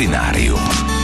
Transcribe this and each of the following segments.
Kulinárium.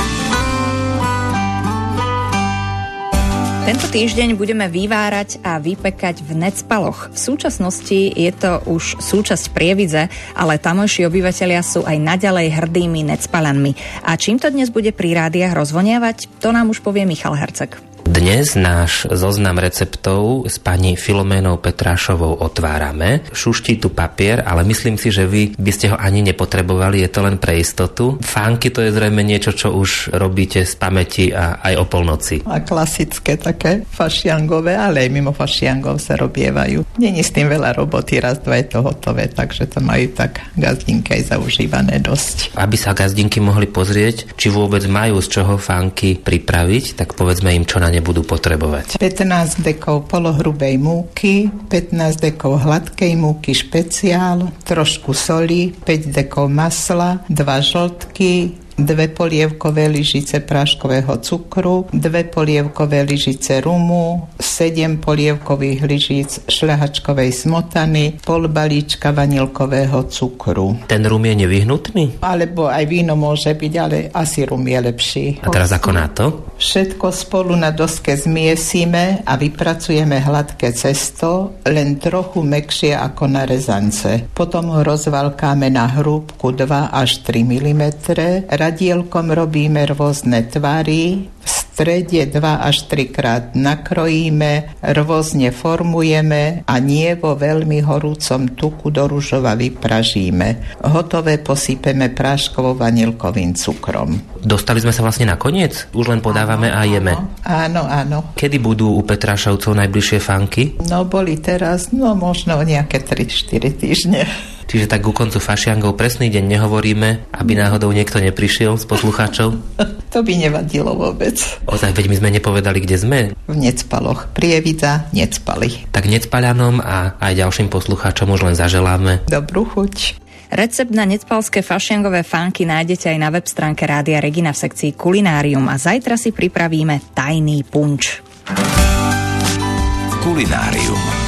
Tento týždeň budeme vyvárať a vypekať v Necpaloch. V súčasnosti je to už súčasť Prievidze, ale tamojší obyvatelia sú aj naďalej hrdými Necpalanmi. A čím to dnes bude pri rádiách rozvoniavať, to nám už povie Michal Herceg. Dnes náš zoznam receptov s pani Filoménou Petrášovou otvárame. Šuští tu papier, ale myslím si, že vy by ste ho ani nepotrebovali, je to len pre istotu. Fánky to je zrejme niečo, čo už robíte z pamäti a aj o polnoci. A klasické také fašiangové, ale aj mimo fašiangov sa robievajú. Není s tým veľa roboty, raz, dva je to hotové, takže to majú tak gazdinky aj zaužívané dosť. Aby sa gazdinky mohli pozrieť, či vôbec majú z čoho fánky pripraviť, tak povedzme im, čo na ne budú potrebovať. 15 dekov polohrubej múky, 15 dekov hladkej múky špeciál, trošku soli, 5 dekov masla, 2 žltky, 2 polievkové lyžice práškového cukru, 2 polievkové lyžice rumu, 7 polievkových lyžíc šľahačkovej smotany, pol balíčka vanilkového cukru. Ten rum je nevyhnutný? Alebo aj víno môže byť, ale asi rum je lepší. A teraz ako na to? Všetko spolu na doske zmiesime a vypracujeme hladké cesto, len trochu mäkšie ako na rezance. Potom ho rozvalkáme na hrúbku 2 až 3 mm. Radielkom robíme rôzne tvary, v strede 2 až 3 krát nakrojíme, rôzne formujeme a nie vo veľmi horúcom tuku do ružova vypražíme. Hotové posypeme práškovo vanilkovým cukrom. Dostali sme sa vlastne na koniec? Už len podávame a jeme. Áno, áno. Kedy budú u Petrášovcov najbližšie fánky? No boli teraz, možno nejaké 3-4 týždne. Čiže tak ku koncu fašiangov presný deň nehovoríme, aby náhodou niekto neprišiel z poslucháčov? To by nevadilo vôbec. Ozaj, veď my sme nepovedali, kde sme. V Necpaloch. Prievidza, Necpaly. Tak Necpaľanom a aj ďalším poslucháčom už len zaželáme dobrú chuť. Recept na necpalské fašiangové fánky nájdete aj na web stránke Rádia Regina v sekcii Kulinárium a zajtra si pripravíme tajný punč. Kulinárium.